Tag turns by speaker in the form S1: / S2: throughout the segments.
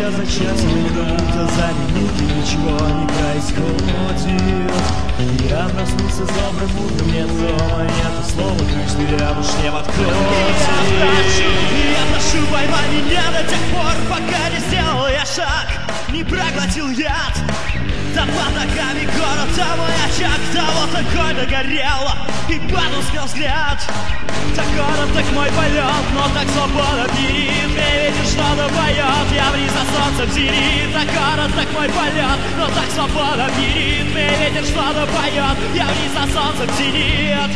S1: час за часом, минута за минутой ничего не происходит. Я проснулся с добрым утром, нет дома, нету слова, ты я уж не в откроте.
S2: Я прошу, поймай меня до тех пор, пока не сделал я шаг, не проглотил яд. Там под ногами город, там мой очаг, того такой догорело, и падал сквозь взгляд. Так город, так мой полет, но так свобода пирит. Мне ветер что-то поет, я вниз на солнце в зенит. Так город, так мой полет, но так свобода пирит. Мне ветер что-то поет, я вниз на солнце в зенит.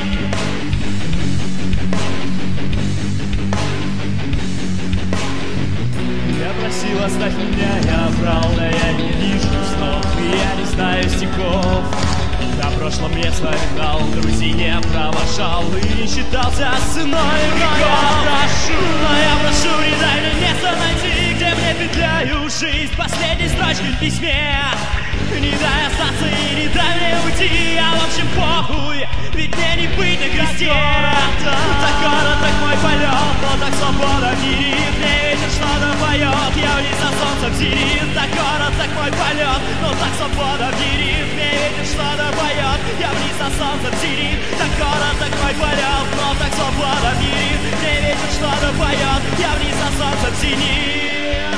S1: Я просил оставь меня, я брал, да я не вижу снов, и я не знаю стихов. На прошлом я вспоминал, друзей не провожал и не считался сыной врагом.
S2: Но я прошу, не дай мне место найти, где мне петляю жизнь последней строчкой в письме. Не дай остаться и не дай мне уйти, а в общем похуй, ведь мне не быть на кресте. Так город, так мой полет, но так свобода мирит. Мне ветер что-то поет, я вниз на солнце в зенит. Так город, так мой полет, но так свобода мирит. Мне ветер что-то поет, я вниз на солнце в зенит. Так город, так мой полет, но так свобода мирит. Мне ветер что-то поет, я вниз на солнце в зенит.